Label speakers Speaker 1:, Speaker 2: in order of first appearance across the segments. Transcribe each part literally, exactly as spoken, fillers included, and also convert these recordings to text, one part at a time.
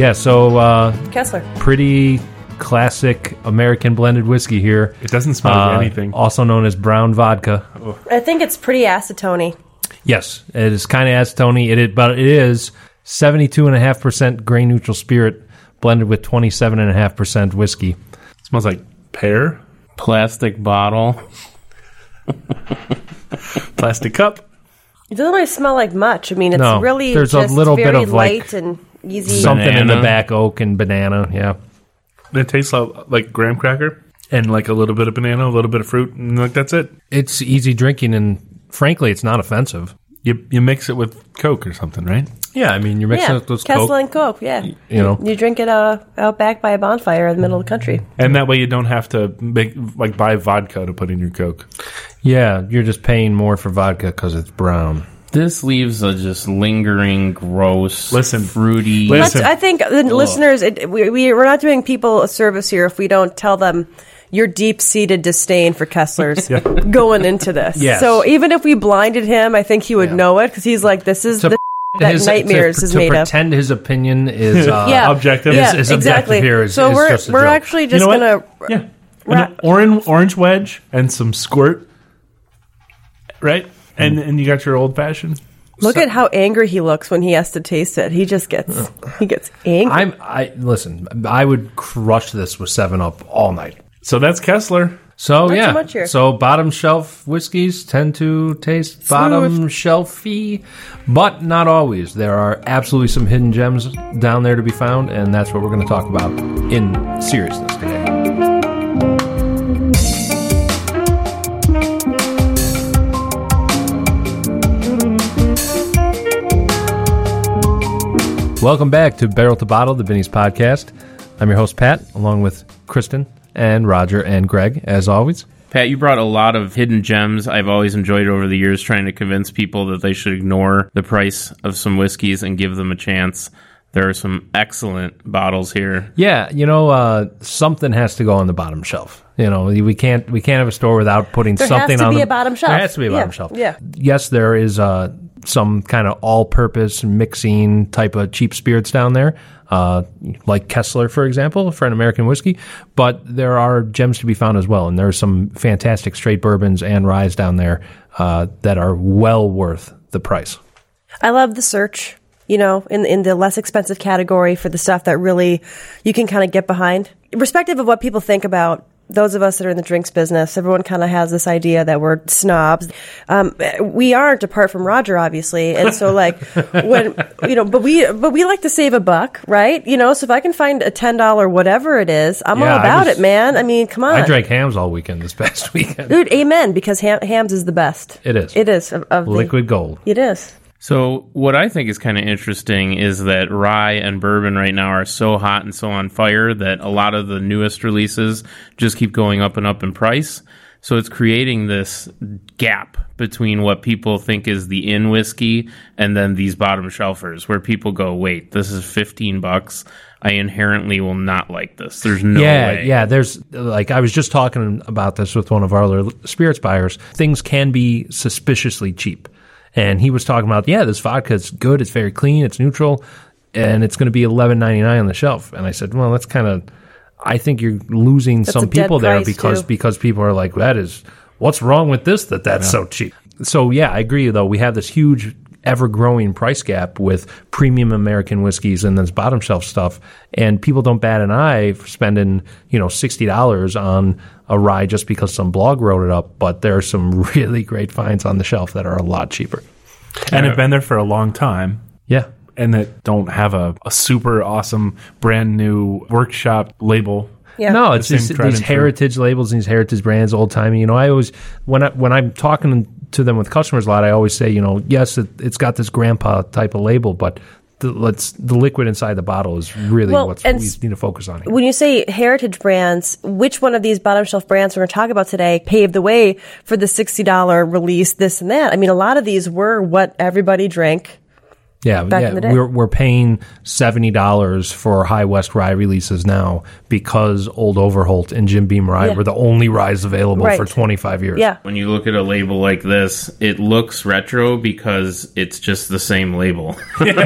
Speaker 1: Yeah, so uh,
Speaker 2: Kessler.
Speaker 1: Pretty classic American blended whiskey here.
Speaker 3: It doesn't smell
Speaker 1: uh,
Speaker 3: like anything.
Speaker 1: Also known as brown vodka.
Speaker 3: Oh.
Speaker 2: I think it's pretty acetone.
Speaker 1: Yes, it is kind of acetone, it is, but it is seventy-two point five percent grain neutral spirit blended with twenty-seven point five percent whiskey.
Speaker 3: It smells like pear.
Speaker 4: Plastic bottle.
Speaker 3: Plastic cup.
Speaker 2: It doesn't really smell like much. I mean, it's
Speaker 1: No,
Speaker 2: really
Speaker 1: there's a
Speaker 2: just
Speaker 1: little
Speaker 2: very
Speaker 1: bit of,
Speaker 2: light
Speaker 1: like,
Speaker 2: and easy.
Speaker 1: Something in the
Speaker 4: Banana.
Speaker 1: back, oak and banana, yeah.
Speaker 3: It tastes like, like graham cracker and like a little bit of banana, a little bit of fruit, and like that's it.
Speaker 1: It's easy drinking, and frankly, it's not offensive.
Speaker 3: You you mix it with Coke or something, right?
Speaker 1: Yeah, I mean, you're mixing
Speaker 2: Yeah,
Speaker 1: it with
Speaker 2: Kessler
Speaker 1: Coke.
Speaker 2: and Coke, yeah.
Speaker 1: You know.
Speaker 2: You drink it uh, out back by a bonfire in the middle of the country.
Speaker 3: And that way you don't have to make like buy vodka to put in your Coke.
Speaker 1: Yeah, you're just paying more for vodka because it's brown.
Speaker 4: This leaves a just lingering, gross,
Speaker 3: Listen.
Speaker 4: fruity.
Speaker 3: Listen.
Speaker 2: Let's, I think the listeners, it, we, we, we're not doing people a service here if we don't tell them your deep-seated disdain for Kessler's going into this.
Speaker 1: Yes.
Speaker 2: So even if we blinded him, I think he would know it because he's like, this is
Speaker 1: To
Speaker 2: the that
Speaker 1: his,
Speaker 2: nightmares
Speaker 1: to,
Speaker 2: is
Speaker 1: to
Speaker 2: made of.
Speaker 1: pretend his opinion is uh,
Speaker 2: Yeah,
Speaker 3: objective.
Speaker 2: Yeah,
Speaker 1: is- is
Speaker 2: exactly.
Speaker 1: objective here is-
Speaker 2: so
Speaker 1: is
Speaker 2: we're
Speaker 1: just a
Speaker 2: we're
Speaker 1: joke.
Speaker 2: actually
Speaker 3: You
Speaker 2: just
Speaker 3: know what?
Speaker 2: gonna
Speaker 3: Yeah.
Speaker 2: Wrap-
Speaker 3: An orange orange wedge and some squirt. Right? And and you got your old fashioned.
Speaker 2: look at how angry he looks when he has to taste it. He just gets he gets angry.
Speaker 1: I'm I listen. I would crush this with Seven Up all night.
Speaker 3: So that's Kessler.
Speaker 1: So
Speaker 2: Not
Speaker 1: yeah,
Speaker 2: too much here.
Speaker 1: so bottom shelf whiskeys tend to taste bottom shelfy, but not always. There are absolutely some hidden gems down there to be found, and that's what we're going to talk about in seriousness today. Welcome back to Barrel to Bottle, the Binny's podcast. I'm your host, Pat, along with Kristen and Roger and Greg, as always.
Speaker 4: Pat, you brought a lot of hidden gems. I've always enjoyed over the years trying to convince people that they should ignore the price of some whiskeys and give them a chance. There are some excellent bottles here.
Speaker 1: Yeah, you know, uh, something has to go on the bottom shelf. You know, we can't we can't have a store without putting
Speaker 2: There has
Speaker 1: something
Speaker 2: to
Speaker 1: on
Speaker 2: be
Speaker 1: the
Speaker 2: a bottom shelf.
Speaker 1: There has to be a bottom
Speaker 2: Yeah,
Speaker 1: shelf.
Speaker 2: yeah.
Speaker 1: Yes, there is uh, some kind of all-purpose mixing type of cheap spirits down there, uh, like Kessler, for example, for an American whiskey. But there are gems to be found as well, and there are some fantastic straight bourbons and ryes down there uh, that are well worth the price.
Speaker 2: I love the search, you know, in in the less expensive category for the stuff that really you can kind of get behind. Irrespective of what people think about those of us that are in the drinks business, everyone kind of has this idea that we're snobs. Um, we aren't, apart from Roger, obviously. And so, like, when, you know, but we but we like to save a buck, right? You know, so if I can find a ten dollars whatever it is, I'm
Speaker 1: Yeah,
Speaker 2: all
Speaker 1: I
Speaker 2: about
Speaker 1: was-
Speaker 2: it, man. I mean, come on.
Speaker 1: I drank hams all weekend this past weekend.
Speaker 2: Dude, amen, because ham, Hams is the best.
Speaker 1: It is.
Speaker 2: It is. Of, of the-
Speaker 1: Liquid gold.
Speaker 2: It is.
Speaker 4: So what I think is kind of interesting is that rye and bourbon right now are so hot and so on fire that a lot of the newest releases just keep going up and up in price. So it's creating this gap between what people think is the in whiskey and then these bottom shelfers where people go, wait, this is fifteen bucks. I inherently will not like this. There's no
Speaker 1: yeah,
Speaker 4: way.
Speaker 1: Yeah, there's, like, I was just talking about this with one of our other spirits buyers. Things can be suspiciously cheap. And he was talking about, yeah, this vodka is good, it's very clean, it's neutral, and it's going to be eleven ninety-nine on the shelf. And I said, well, that's kind of, I think you're losing
Speaker 2: That's
Speaker 1: some
Speaker 2: a dead
Speaker 1: people there
Speaker 2: price,
Speaker 1: because
Speaker 2: too.
Speaker 1: because people are like, that is, what's wrong with this that that's so cheap? So, yeah, I agree, though. We have this huge, ever-growing price gap with premium American whiskeys and this bottom shelf stuff, and people don't bat an eye for spending, you know, sixty dollars on a rye just because some blog wrote it up, but there are some really great finds on the shelf that are a lot cheaper.
Speaker 3: And have been there for a long time.
Speaker 1: Yeah.
Speaker 3: And that don't have a, a super awesome brand new workshop label.
Speaker 2: Yeah.
Speaker 1: No, it's
Speaker 3: The
Speaker 1: these,
Speaker 3: same tried
Speaker 1: these
Speaker 3: and true.
Speaker 1: heritage labels, these heritage brands, old timey. You know, I always when I when I'm talking to them with customers a lot, I always say, you know, yes, it, it's got this grandpa type of label, but the, let's the liquid inside the bottle is really
Speaker 2: Well,
Speaker 1: what
Speaker 2: and
Speaker 1: we need to focus on here.
Speaker 2: When you say heritage brands, which one of these bottom shelf brands we're going to talk about today paved the way for the sixty dollars release, this and that? I mean, a lot of these were what everybody drank
Speaker 1: Yeah,
Speaker 2: back
Speaker 1: yeah.
Speaker 2: in the day.
Speaker 1: We're we're paying seventy dollars for High West rye releases now because Old Overholt and Jim Beam rye
Speaker 2: Yeah.
Speaker 1: were the only ryes available
Speaker 2: Right.
Speaker 1: for twenty-five years.
Speaker 2: Yeah.
Speaker 4: When you look at a label like this, it looks retro because it's just the same label. They're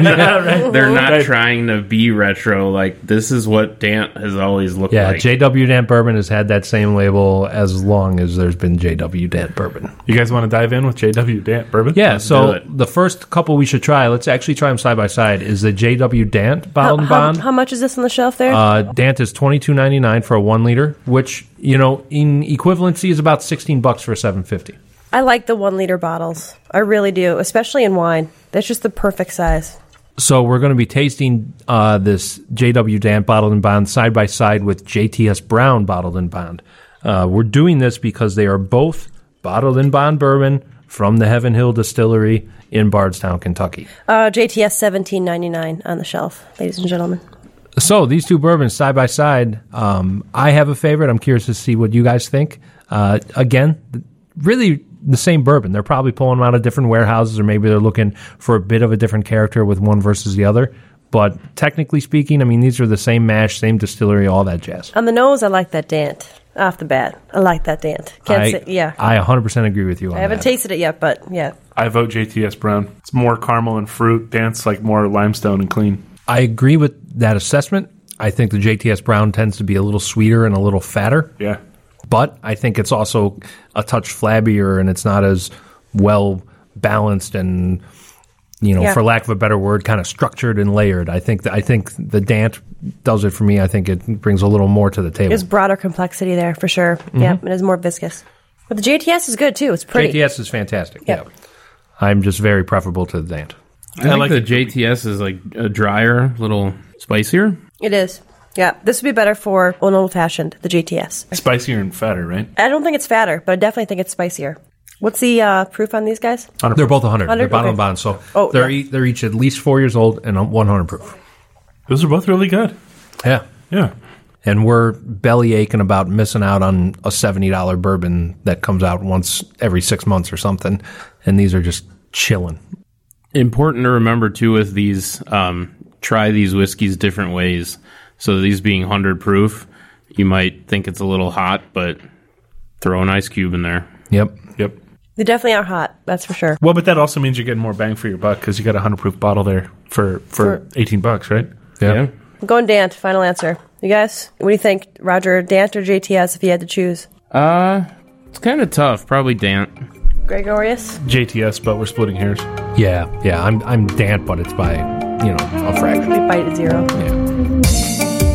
Speaker 4: not
Speaker 3: Right.
Speaker 4: trying to be retro. Like, this is what Dant has always looked
Speaker 1: Yeah,
Speaker 4: like.
Speaker 1: J W Dant Bourbon has had that same label as long as there's been J W Dant Bourbon.
Speaker 3: You guys want to dive in with J W Dant Bourbon?
Speaker 1: Yeah,
Speaker 4: Let's do
Speaker 1: so
Speaker 4: it.
Speaker 1: the first couple we should try, let's actually try them side by side, is the J W Dant
Speaker 2: How,
Speaker 1: Bottled and
Speaker 2: how,
Speaker 1: Bond.
Speaker 2: how much is this on the shelf there?
Speaker 1: Uh, Dant is twenty-two ninety-nine for a one liter, which, you know, in equivalency is about sixteen bucks for a seven fifty.
Speaker 2: I like the one liter bottles. I really do, especially in wine. That's just the perfect size.
Speaker 1: So we're going to be tasting uh, this J W Dant Bottled and Bond side by side with J T S Brown Bottled and Bond. Uh, we're doing this because they are both bottled and bond bourbon from the Heaven Hill Distillery in Bardstown, Kentucky.
Speaker 2: Uh, J T S seventeen ninety-nine on the shelf, ladies and gentlemen.
Speaker 1: So these two bourbons side by side, um, I have a favorite. I'm curious to see what you guys think. Uh, again, th- really the same bourbon. They're probably pulling them out of different warehouses, or maybe they're looking for a bit of a different character with one versus the other. But technically speaking, I mean, these are the same mash, same distillery, all that jazz.
Speaker 2: On the nose, I like that Dant off the bat. I like that Dant. Can't
Speaker 1: I,
Speaker 2: say, yeah.
Speaker 1: I one hundred percent agree with you on
Speaker 2: I haven't
Speaker 1: that.
Speaker 2: tasted it yet, but yeah.
Speaker 3: I vote J T S Brown. It's more caramel and fruit. Dant's like more limestone and clean.
Speaker 1: I agree with that assessment. I think the J T S Brown tends to be a little sweeter and a little fatter.
Speaker 3: Yeah.
Speaker 1: But I think it's also a touch flabbier, and it's not as well balanced and, you know,
Speaker 2: Yeah.
Speaker 1: for lack of a better word, kind of structured and layered. I think that, I think the Dant does it for me. I think it brings a little more to the table.
Speaker 2: There's broader complexity there for sure.
Speaker 1: Mm-hmm.
Speaker 2: Yeah, it is more viscous. But the J T S is good too. It's pretty.
Speaker 1: J T S is fantastic.
Speaker 2: Yeah.
Speaker 1: Yeah. I'm just very preferable to the Dant.
Speaker 4: I think
Speaker 3: like
Speaker 4: the
Speaker 3: it.
Speaker 4: J T S is like a drier, little spicier.
Speaker 2: It is. Yeah, this would be better for an old fashioned, the J T S.
Speaker 3: Spicier and fatter, right?
Speaker 2: I don't think it's fatter, but I definitely think it's spicier. What's the uh, proof on these guys?
Speaker 1: They're both one hundred.
Speaker 2: one hundred?
Speaker 1: They're bottled and
Speaker 2: Okay.
Speaker 1: bond. So
Speaker 2: Oh,
Speaker 1: they're,
Speaker 2: yeah.
Speaker 1: e- they're each at least four years old and one hundred proof.
Speaker 3: Those are both really good.
Speaker 1: Yeah.
Speaker 3: Yeah.
Speaker 1: And we're belly aching about missing out on a seventy dollars bourbon that comes out once every six months or something. And these are just chilling.
Speaker 4: Important to remember too with these, um, try these whiskeys different ways. So these being one hundred proof, you might think it's a little hot, but throw an ice cube in there.
Speaker 1: Yep.
Speaker 3: Yep.
Speaker 2: They definitely are hot, that's for sure.
Speaker 3: Well, but that also means you're getting more bang for your buck because you got a hundred proof bottle there for, for,
Speaker 2: For-
Speaker 3: eighteen bucks, right?
Speaker 1: Yep.
Speaker 2: I'm going Dant, final answer. You guys, what do you think? Roger, Dant or J T S if you had to choose?
Speaker 4: Uh, it's kind of tough. Probably Dant.
Speaker 2: Gregorius?
Speaker 3: J T S, but we're splitting hairs.
Speaker 1: Yeah. Yeah. I'm I'm Dant, but it's by, you know, a fraction.
Speaker 2: We bite at zero.
Speaker 1: Yeah.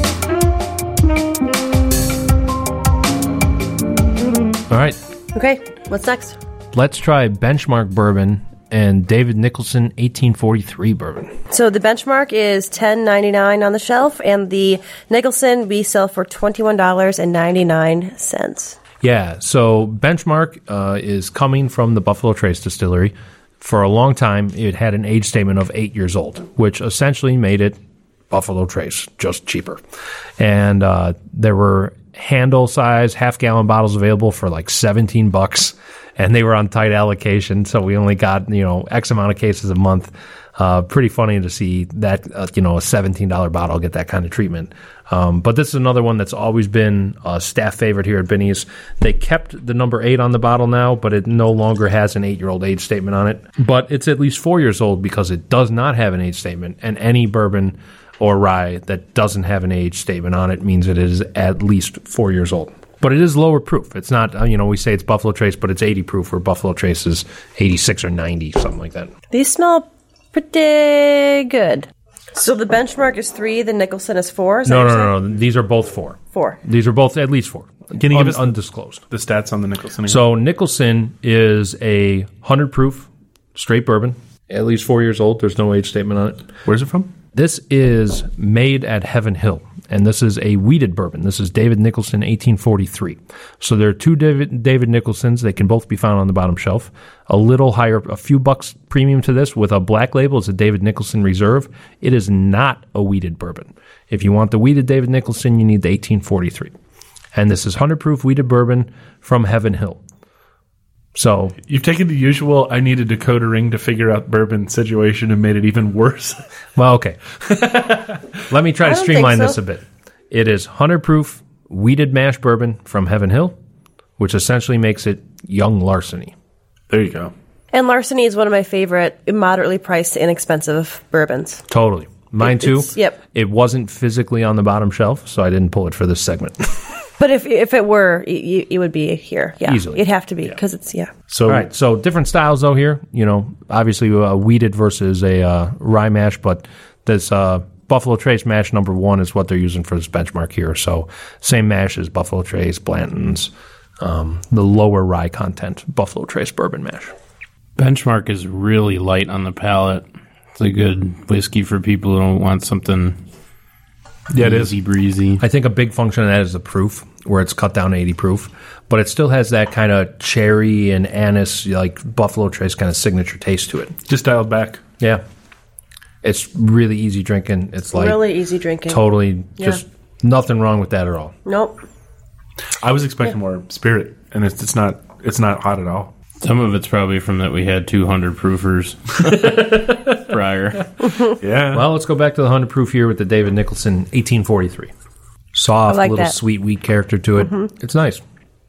Speaker 1: All right.
Speaker 2: Okay, what's next?
Speaker 1: Let's try Benchmark Bourbon and David Nicholson eighteen forty-three Bourbon.
Speaker 2: So the benchmark is ten ninety-nine on the shelf, and the Nicholson we sell for twenty-one dollars and ninety-nine cents.
Speaker 1: Yeah, so Benchmark uh, is coming from the Buffalo Trace Distillery. For a long time, it had an age statement of eight years old, which essentially made it Buffalo Trace, just cheaper. And uh, there were handle size, half gallon bottles available for like seventeen bucks, and they were on tight allocation. So we only got, you know, X amount of cases a month. Uh, pretty funny to see that, uh, you know, a seventeen dollars bottle get that kind of treatment. Um, but this is another one that's always been a staff favorite here at Binny's. They kept the number eight on the bottle now, but it no longer has an eight-year-old age statement on it. But it's at least four years old because it does not have an age statement. And any bourbon or rye that doesn't have an age statement on it means it is at least four years old. But it is lower proof. It's not, uh, you know, we say it's Buffalo Trace, but it's eighty proof, where Buffalo Trace is eighty-six or ninety, something like that.
Speaker 2: These smell pretty good. So the benchmark is three, the Nicholson is four? Is that
Speaker 1: No,
Speaker 2: what
Speaker 1: no,
Speaker 2: you're
Speaker 1: no,
Speaker 2: saying?
Speaker 1: no. These are both four.
Speaker 2: Four.
Speaker 1: These are both at least four.
Speaker 3: Can you
Speaker 1: Un-
Speaker 3: give us the-
Speaker 1: undisclosed?
Speaker 3: The stats on the Nicholson. again?
Speaker 1: So Nicholson is a one hundred proof straight bourbon, at least four years old. There's no age statement on it.
Speaker 3: Where's it from?
Speaker 1: This is made at Heaven Hill, and this is a wheated bourbon. This is David Nicholson eighteen forty-three. So there are two David, David Nicholsons. They can both be found on the bottom shelf. A little higher, a few bucks premium to this with a black label is a David Nicholson Reserve. It is not a wheated bourbon. If you want the wheated David Nicholson, you need the eighteen forty-three. And this is one hundred proof wheated bourbon from Heaven Hill. So
Speaker 3: You've taken the usual I need a Dakota ring to figure out bourbon situation and made it even worse.
Speaker 1: Well, okay. Let me try
Speaker 2: I
Speaker 1: to
Speaker 2: don't
Speaker 1: streamline
Speaker 2: think
Speaker 1: this
Speaker 2: so.
Speaker 1: a bit. It is one hundred proof wheated mash bourbon from Heaven Hill, which essentially makes it young larceny.
Speaker 3: There you go.
Speaker 2: And Larceny is one of my favorite moderately priced, inexpensive bourbons.
Speaker 1: Totally. Mine too.
Speaker 2: It's- yep.
Speaker 1: It wasn't physically on the bottom shelf, so I didn't pull it for this segment.
Speaker 2: But if if it were, it, it would be here. Yeah,
Speaker 1: Easily.
Speaker 2: it'd have to be because it's yeah.
Speaker 3: So
Speaker 1: All right, so different styles though here. You know, obviously uh, wheated versus a uh, rye mash, but this uh, Buffalo Trace mash number one is what they're using for this benchmark here. So same mash as Buffalo Trace, Blanton's, um, the lower rye content Buffalo Trace bourbon mash.
Speaker 4: Benchmark is really light on the palate. It's a good whiskey for people who don't want something
Speaker 3: yeah, it is.
Speaker 4: easy breezy.
Speaker 1: I think a big function of that is the proof, where it's cut down to eighty proof, but it still has that kind of cherry and anise, like Buffalo Trace kind of signature taste to it.
Speaker 3: Just dialed back.
Speaker 1: Yeah. It's really easy drinking. It's like
Speaker 2: Really easy drinking.
Speaker 1: totally
Speaker 2: Yeah.
Speaker 1: just nothing wrong with that at all.
Speaker 2: Nope.
Speaker 3: I was expecting more spirit, and it's, it's not. It's not hot at all.
Speaker 4: Some of it's probably from that we had two hundred proofers prior.
Speaker 3: Yeah.
Speaker 1: Well, let's go back to the one hundred proof here with the David Nicholson eighteen forty-three. Soft,
Speaker 2: I like
Speaker 1: little
Speaker 2: that.
Speaker 1: sweet wheat character to it. It's nice.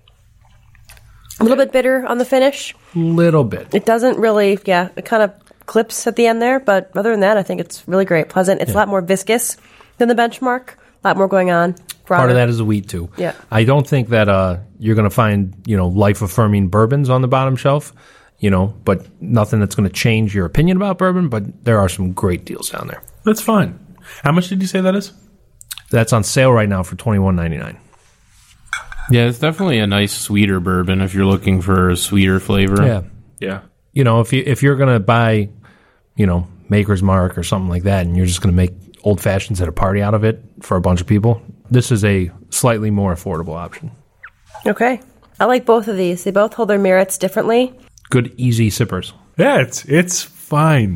Speaker 2: A little bit bitter on the finish.
Speaker 1: Little bit.
Speaker 2: It doesn't really, yeah, it kind of clips at the end there, but other than that, I think it's really great. Pleasant. It's a lot more viscous than the Benchmark. A lot more going on.
Speaker 1: Part of that is the wheat too.
Speaker 2: Yeah.
Speaker 1: I don't think that uh, you're going to find, you know, life affirming bourbons on the bottom shelf, you know, but nothing that's going to change your opinion about bourbon. But there are some great deals down there.
Speaker 3: That's fine. How much did you say that is?
Speaker 1: That's on sale right now for twenty-one ninety-nine.
Speaker 4: Yeah, it's definitely a nice sweeter bourbon if you're looking for a sweeter flavor.
Speaker 1: Yeah.
Speaker 3: Yeah.
Speaker 1: You know, if you if you're going to buy, you know, Maker's Mark or something like that, and you're just going to make old fashions at a party out of it for a bunch of people, this is a slightly more affordable option.
Speaker 2: Okay. I like both of these. They both hold their merits differently.
Speaker 1: Good, easy sippers.
Speaker 3: Yeah, it's it's fine.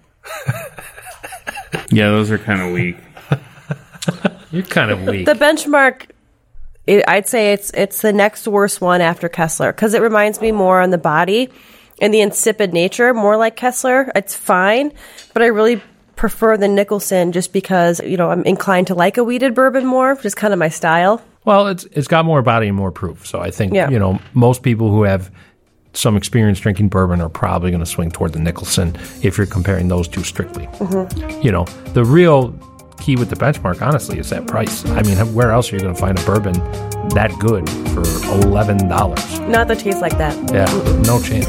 Speaker 4: Yeah, those are kind of weak.
Speaker 1: You're kind of weak.
Speaker 2: The Benchmark, it, I'd say it's it's the next worst one after Kessler because it reminds me more on the body and the insipid nature, more like Kessler. It's fine, but I really prefer the Nicholson just because, you know, I'm inclined to like a wheated bourbon more, which is kind of my style.
Speaker 1: Well, it's it's got more body and more proof. So I think,
Speaker 2: Yeah.
Speaker 1: you know, most people who have some experience drinking bourbon are probably going to swing toward the Nicholson if you're comparing those two strictly.
Speaker 2: Mm-hmm.
Speaker 1: You know, the real key with the Benchmark, honestly, is that price. I mean, where else are you going to find a bourbon that good for eleven dollars?
Speaker 2: Not that tastes like that.
Speaker 1: Yeah, no chance.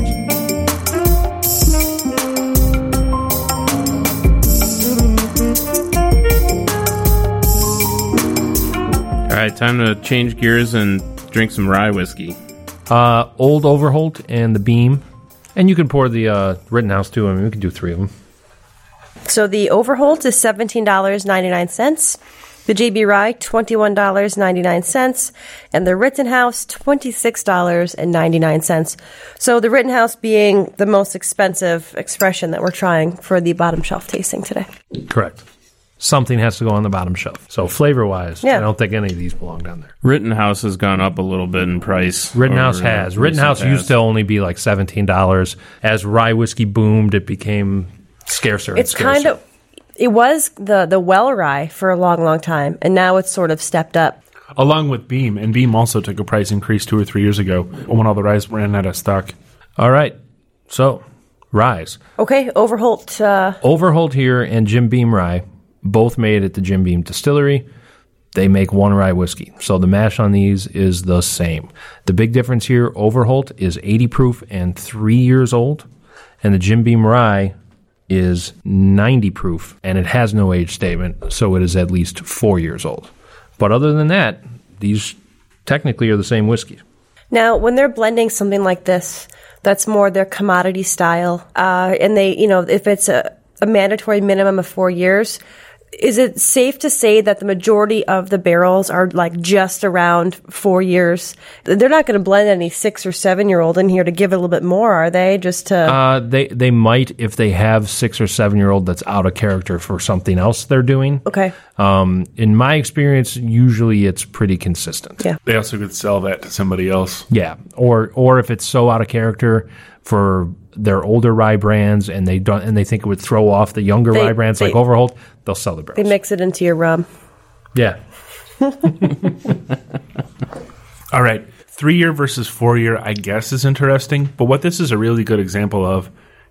Speaker 4: All right, time to change gears and drink some rye whiskey.
Speaker 1: Uh, Old Overholt and the Beam. And you can pour the uh, Rittenhouse too. I mean, we can do three of them.
Speaker 2: So the Overholt is seventeen dollars and ninety-nine cents. The J B Rye, twenty-one dollars and ninety-nine cents. And the Rittenhouse, twenty-six dollars and ninety-nine cents. So the Rittenhouse being the most expensive expression that we're trying for the bottom shelf tasting today.
Speaker 1: Correct. Something has to go on the bottom shelf. So flavor-wise,
Speaker 2: Yeah.
Speaker 1: I don't think any of these belong down there.
Speaker 4: Rittenhouse has gone up a little bit in price.
Speaker 1: Rittenhouse
Speaker 4: over the
Speaker 1: has.
Speaker 4: recent
Speaker 1: Rittenhouse used
Speaker 4: past.
Speaker 1: to only be like seventeen dollars. As rye whiskey boomed, it became scarcer and
Speaker 2: It's
Speaker 1: scarcer.
Speaker 2: kind of, it was the, the well rye for a long, long time. And now it's sort of stepped up.
Speaker 3: Along with Beam, and Beam also took a price increase two or three years ago when all the ryes ran out of stock.
Speaker 1: All right. So, ryes.
Speaker 2: Okay, Overholt, uh,
Speaker 1: Overholt here and Jim Beam Rye, both made at the Jim Beam Distillery. They make one rye whiskey. So the mash on these is the same. The big difference here, Overholt is eighty proof and three years old. And the Jim Beam Rye is ninety proof and it has no age statement. So it is at least four years old. But other than that, these technically are the same whiskey.
Speaker 2: Now, when they're blending something like this, that's more their commodity style. Uh, and they, you know, if it's a, a mandatory minimum of four years, is it safe to say that the majority of the barrels are like just around four years? They're not going to blend any six or seven year old in here to give it a little bit more, are they? Just to
Speaker 1: uh, they they might if they have six or seven year old that's out of character for something else they're doing.
Speaker 2: Okay.
Speaker 1: Um, in my experience, usually it's pretty consistent.
Speaker 2: Yeah.
Speaker 3: They also could sell that to somebody else.
Speaker 1: Yeah, or or if it's so out of character for their older rye brands and they don't and they think it would throw off the younger
Speaker 2: They-
Speaker 1: rye brands
Speaker 2: they-
Speaker 1: like Overholt, they'll sell the barrels.
Speaker 2: They mix it into your rum.
Speaker 1: Yeah.
Speaker 3: All right. Three year versus four year, I guess, is interesting. But what this is a really good example of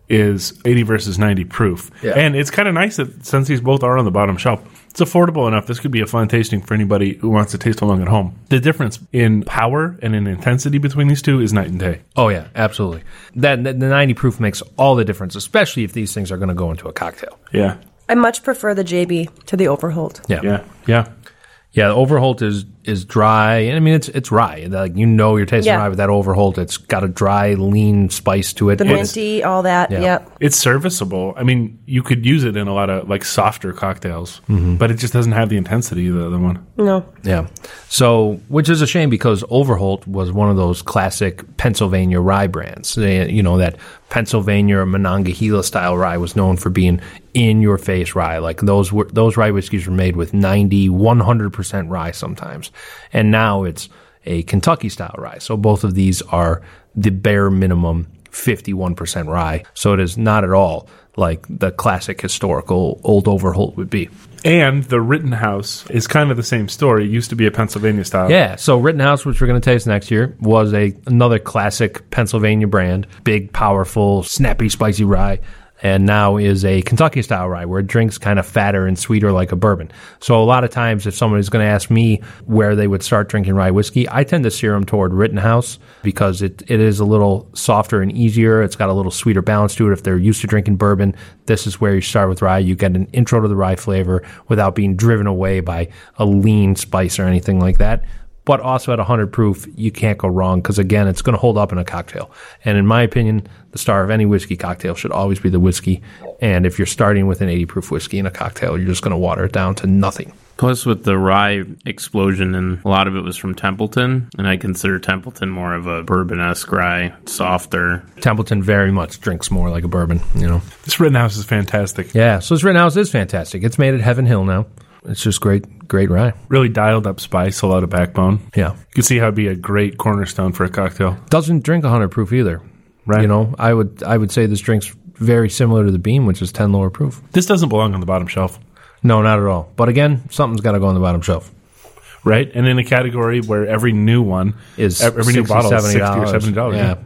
Speaker 3: is eighty versus ninety proof.
Speaker 1: Yeah.
Speaker 3: And it's kind of nice that since these both are on the bottom shelf, it's affordable enough. This could be a fun tasting for anybody who wants to taste along at home. The difference in power and in intensity between these two is night and day.
Speaker 1: Oh yeah, absolutely. That the ninety proof makes all the difference, especially if these things are going to go into a cocktail.
Speaker 3: Yeah.
Speaker 2: I much prefer the J B to the Overholt.
Speaker 1: Yeah.
Speaker 3: Yeah. Yeah.
Speaker 1: Yeah, the Overholt is is dry, and I mean it's it's rye. Like you know, you're tasting
Speaker 2: Yeah.
Speaker 1: rye with that Overholt. It's got a dry, lean spice to it.
Speaker 2: The
Speaker 1: It's-
Speaker 2: minty, all that.
Speaker 1: Yeah.
Speaker 2: Yep.
Speaker 3: It's serviceable. I mean, you could use it in a lot of like softer cocktails, but it just doesn't have the intensity of the other one.
Speaker 2: No.
Speaker 1: Yeah. So, which is a shame because Overholt was one of those classic Pennsylvania rye brands. They, you know, that Pennsylvania or Monongahela style rye was known for being in your face rye. Like those were, those rye whiskeys were made with ninety, one hundred percent rye sometimes. And now it's a Kentucky style rye. So both of these are the bare minimum fifty-one percent rye. So it is not at all like the classic historical old Overholt would be.
Speaker 3: And the Rittenhouse is kind of the same story. It used to be a Pennsylvania style.
Speaker 1: Yeah, so Rittenhouse, which we're going to taste next year, was a another classic Pennsylvania brand, big, powerful, snappy, spicy rye, and now is a Kentucky-style rye where it drinks kind of fatter and sweeter like a bourbon. So a lot of times if somebody's going to ask me where they would start drinking rye whiskey, I tend to steer them toward Rittenhouse because it, it is a little softer and easier. It's got a little sweeter balance to it. If they're used to drinking bourbon, this is where you start with rye. You get an intro to the rye flavor without being driven away by a lean spice or anything like that. But also at one hundred proof, you can't go wrong because, again, it's going to hold up in a cocktail. And in my opinion, the star of any whiskey cocktail should always be the whiskey. And if you're starting with an eighty proof whiskey in a cocktail, you're just going to water it down to nothing.
Speaker 4: Plus, with the rye explosion, and a lot of it was from Templeton, and I consider Templeton more of a bourbon-esque rye, softer.
Speaker 1: Templeton very much drinks more like a bourbon, you know.
Speaker 3: This Rittenhouse is fantastic.
Speaker 1: Yeah, so this Rittenhouse is fantastic. It's made at Heaven Hill now. It's just great, great rye.
Speaker 3: Really dialed up spice, a lot of backbone.
Speaker 1: Yeah.
Speaker 3: You can see how it'd be a great cornerstone for a cocktail.
Speaker 1: Doesn't drink one hundred proof either.
Speaker 3: Right.
Speaker 1: You know, I would I would say this drink's very similar to the Beam, which is ten lower proof.
Speaker 3: This doesn't belong on the bottom shelf,
Speaker 1: No, not at all. But again, something's got to go on the bottom shelf.
Speaker 3: right? And in a category where every new one
Speaker 1: Is
Speaker 3: every new
Speaker 1: sixty,
Speaker 3: bottle is sixty
Speaker 1: seventy
Speaker 3: or seventy dollars.
Speaker 1: Yeah.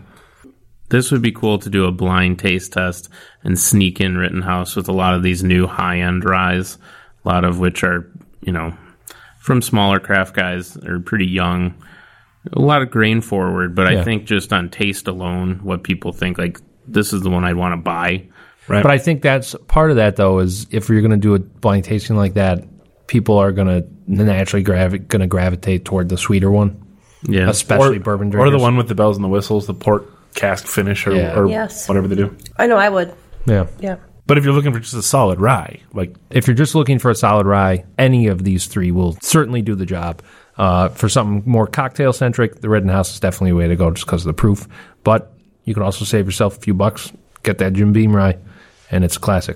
Speaker 4: This would be cool to do a blind taste test and sneak in Rittenhouse with a lot of these new high-end ryes, a lot of which are, you know, from smaller craft guys. They're pretty young. A lot of grain forward, but
Speaker 1: Yeah.
Speaker 4: I think just on taste alone, what people think, like, this is the one I'd want to buy.
Speaker 3: Right.
Speaker 1: But I think that's part of that, though, is if you're going to do a blind tasting like that, people are going to naturally gravi- going to gravitate toward the sweeter one,
Speaker 4: Yeah.
Speaker 1: especially
Speaker 3: or,
Speaker 1: bourbon
Speaker 3: or
Speaker 1: drinkers.
Speaker 3: the one with the bells and the whistles, the port cask finish or,
Speaker 1: Yeah.
Speaker 3: or
Speaker 2: Yes.
Speaker 3: whatever they do.
Speaker 2: I know I would.
Speaker 1: Yeah.
Speaker 2: Yeah.
Speaker 3: But if you're looking for just a solid rye, like
Speaker 1: If you're just looking for a solid rye, any of these three will certainly do the job. Uh, for something more cocktail centric, the Rittenhouse is definitely a way to go just because of the proof. But you can also save yourself a few bucks, get that Jim Beam rye, and it's a classic.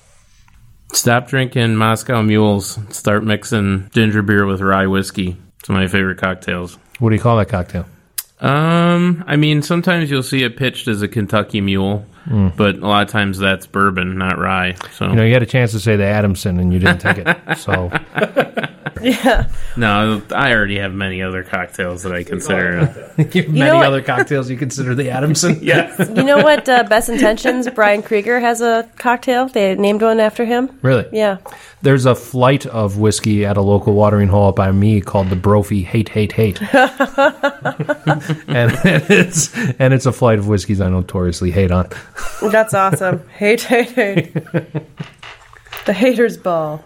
Speaker 4: Stop drinking Moscow Mules. Start mixing ginger beer with rye whiskey. It's my favorite cocktails.
Speaker 1: What do you call that cocktail?
Speaker 4: Um, I mean, sometimes you'll see it pitched as a Kentucky Mule,
Speaker 1: Mm.
Speaker 4: but a lot of times that's bourbon, not rye. So
Speaker 1: You know, you had a chance to say the Adamson and you didn't take it. So
Speaker 2: Yeah.
Speaker 4: no, I already have many other cocktails that I consider.
Speaker 1: many
Speaker 2: know what-
Speaker 1: other cocktails you consider the Adamson.
Speaker 4: Yeah,
Speaker 2: You know what? Uh, Best Intentions, Brian Krieger has a cocktail. They named one after him.
Speaker 1: Really?
Speaker 2: Yeah.
Speaker 1: There's a flight of whiskey at a local watering hole by me called the Brophy Hate Hate Hate, and it's and it's a flight of whiskeys I notoriously hate on.
Speaker 2: That's awesome. Hate, hate, hate. The Haters Ball.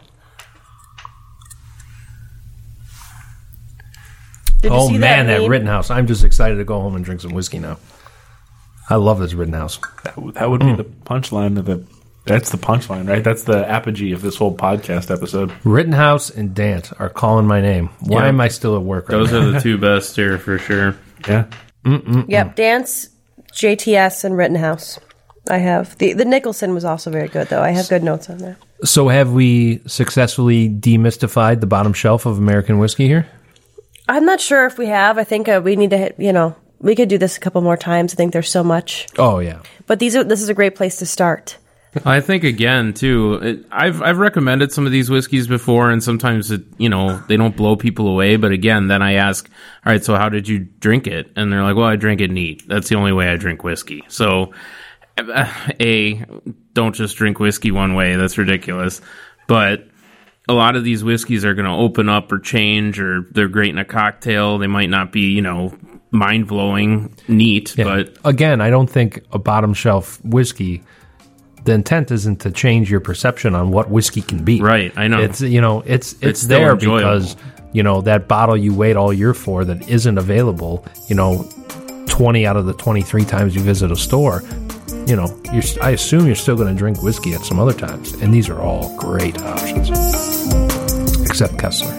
Speaker 2: Did you
Speaker 1: Oh
Speaker 2: see
Speaker 1: man, that
Speaker 2: meme?
Speaker 1: Rittenhouse! I'm just excited to go home and drink some whiskey now. I love this Rittenhouse.
Speaker 3: that, that would be the punchline of the That's the punchline, right? That's the apogee of this whole podcast episode.
Speaker 1: Rittenhouse and Dant are calling my name. Why
Speaker 4: Yeah.
Speaker 1: am I still at work right
Speaker 4: Those
Speaker 1: now?
Speaker 4: are the two best here for sure.
Speaker 3: Yeah.
Speaker 2: Yep, Dance, J T S, and Rittenhouse. I have the the Nicholson was also very good though. I have good notes on that.
Speaker 1: So have we successfully demystified the bottom shelf of American whiskey here?
Speaker 2: I'm not sure if we have. I think uh, we need to hit. You know, we could do this a couple more times. I think there's so much,
Speaker 1: Oh, yeah.
Speaker 2: but these are this is a great place to start.
Speaker 4: I think again too. It, I've I've recommended some of these whiskeys before, and sometimes it you know they don't blow people away. But again, then I ask, all right, so how did you drink it? And they're like, well, I drank it neat. That's the only way I drink whiskey. So, a don't just drink whiskey one way. That's ridiculous. But a lot of these whiskeys are going to open up or change, or they're great in a cocktail. They might not be you know mind blowing neat,
Speaker 1: Yeah.
Speaker 4: but
Speaker 1: Again, I don't think a bottom shelf whiskey, the intent isn't to change your perception on what whiskey can be.
Speaker 4: Right, I know.
Speaker 1: It's, you know, it's, it's,
Speaker 4: It's still
Speaker 1: there
Speaker 4: enjoyable.
Speaker 1: because, you know, that bottle you wait all year for that isn't available, you know, twenty out of the twenty-three times you visit a store, you know, you're, I assume you're still going to drink whiskey at some other times. And these are all great options. Except Kessler.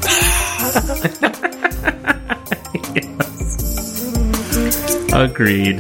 Speaker 4: agreed.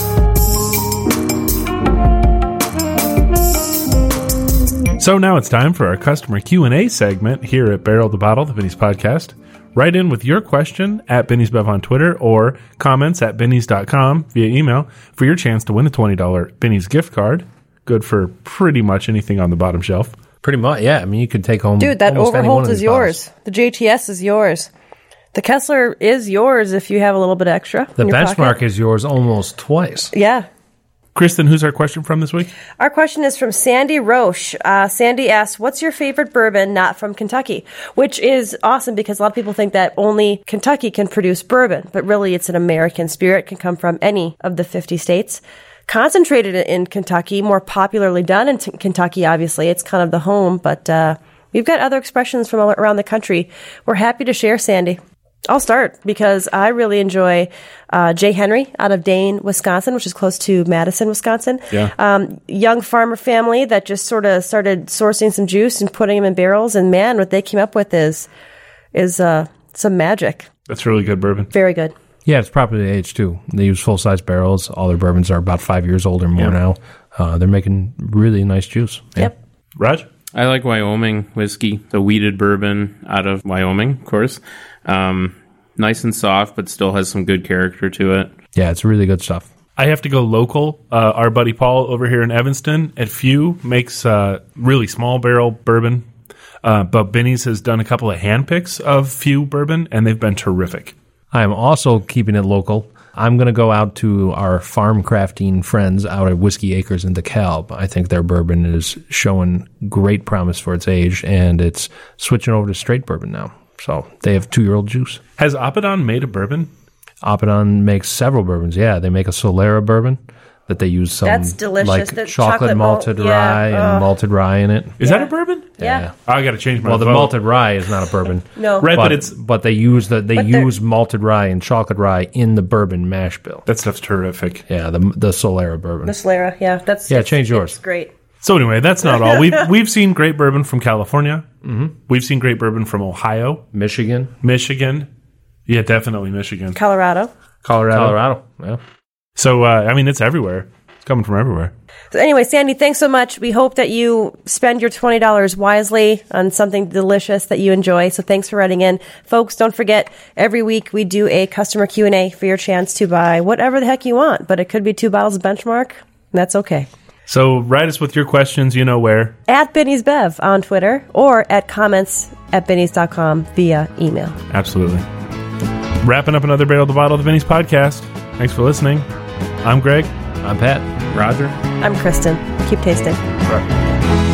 Speaker 3: So now it's time for our customer Q and A segment here at Barrel to Bottle, the Benny's podcast. Write in with your question at Benny's Bev on Twitter or comments at Benny's dot com via email for your chance to win a twenty dollars Benny's gift card. Good for pretty much anything on the bottom shelf.
Speaker 1: Pretty much, yeah. I mean, you could take home
Speaker 2: Dude, that
Speaker 1: almost any one
Speaker 2: Overholt
Speaker 1: of
Speaker 2: is
Speaker 1: these bottles.
Speaker 2: yours. The J T S is yours. The Kessler is yours if you have a little bit extra.
Speaker 1: The
Speaker 2: in your
Speaker 1: benchmark
Speaker 2: pocket.
Speaker 1: is yours almost twice.
Speaker 2: Yeah.
Speaker 3: Kristen, who's our question from this week?
Speaker 2: Our question is from Sandy Roche. Uh, Sandy asks, what's your favorite bourbon not from Kentucky? Which is awesome because a lot of people think that only Kentucky can produce bourbon, but really it's an American spirit, can come from any of the fifty states. Concentrated in Kentucky, more popularly done in t- Kentucky, obviously. It's kind of the home, but uh, we've got other expressions from all around the country. We're happy to share, Sandy. I'll start because I really enjoy uh, J. Henry out of Dane, Wisconsin, which is close to Madison, Wisconsin.
Speaker 3: Yeah.
Speaker 2: Um, young farmer family that just sort of started sourcing some juice and putting them in barrels. And man, what they came up with is is uh, some magic.
Speaker 3: That's really good bourbon.
Speaker 2: Very good.
Speaker 1: Yeah, it's properly aged too. They use full size barrels. All their bourbons are about five years old or more
Speaker 3: Yeah.
Speaker 1: now. Uh, they're making really nice juice. Yeah.
Speaker 2: Yep.
Speaker 3: Raj?
Speaker 4: I like Wyoming whiskey, the wheated bourbon out of Wyoming, of course. Um, nice and soft, but still has some good character to it.
Speaker 1: Yeah, it's really good stuff.
Speaker 3: I have to go local. Uh, our buddy Paul over here in Evanston at Few makes uh, really small barrel bourbon. Uh, but Benny's has done a couple of hand picks of Few bourbon, and they've been terrific.
Speaker 1: I am also keeping it local. I'm going to go out to our farm crafting friends out at Whiskey Acres in DeKalb. I think their bourbon is showing great promise for its age, and it's switching over to straight bourbon now. So they have two-year-old juice.
Speaker 3: Has Apadon made a bourbon?
Speaker 1: Apadon makes several bourbons. Yeah, they make a Solera bourbon that they use some
Speaker 2: That's delicious.
Speaker 1: like
Speaker 2: The
Speaker 1: chocolate,
Speaker 2: chocolate malt-
Speaker 1: malted
Speaker 2: yeah,
Speaker 1: rye and
Speaker 2: ugh.
Speaker 1: malted rye in it.
Speaker 3: Is
Speaker 2: Yeah.
Speaker 3: that a bourbon?
Speaker 2: Yeah.
Speaker 3: Oh, I got to change my
Speaker 1: Well, the
Speaker 3: vote.
Speaker 1: malted rye is not a bourbon.
Speaker 2: No.
Speaker 3: Right,
Speaker 1: but,
Speaker 3: but it's
Speaker 1: but they use the they
Speaker 2: But they're-
Speaker 1: use malted rye and chocolate rye in the bourbon mash bill.
Speaker 3: that stuff's terrific.
Speaker 1: Yeah, the the Solera bourbon.
Speaker 2: The Solera. Yeah. That's
Speaker 1: Yeah,
Speaker 2: it's-
Speaker 1: change yours.
Speaker 2: It's great.
Speaker 3: So anyway, that's not all. We've we've seen great bourbon from California. Mm-hmm. We've seen great bourbon from Ohio,
Speaker 1: Michigan,
Speaker 3: Michigan. Yeah, definitely Michigan.
Speaker 2: Colorado.
Speaker 3: Colorado.
Speaker 1: Colorado. Yeah.
Speaker 3: So uh, I mean, it's everywhere. It's coming from everywhere.
Speaker 2: So anyway, Sandy, thanks so much. We hope that you spend your twenty dollars wisely on something delicious that you enjoy. So thanks for writing in. Folks, don't forget, every week we do a customer Q and A for your chance to buy whatever the heck you want, but it could be two bottles of Benchmark, and that's okay.
Speaker 3: So write us with your questions. You know where.
Speaker 2: At Benny's Bev on Twitter or at comments at Benny's dot com via email.
Speaker 3: Absolutely. Wrapping up another Barrel to Bottle of the Benny's podcast. Thanks for listening. I'm Greg.
Speaker 1: I'm Pat.
Speaker 4: Roger?
Speaker 2: I'm Kristen. Keep tasting.
Speaker 3: Right.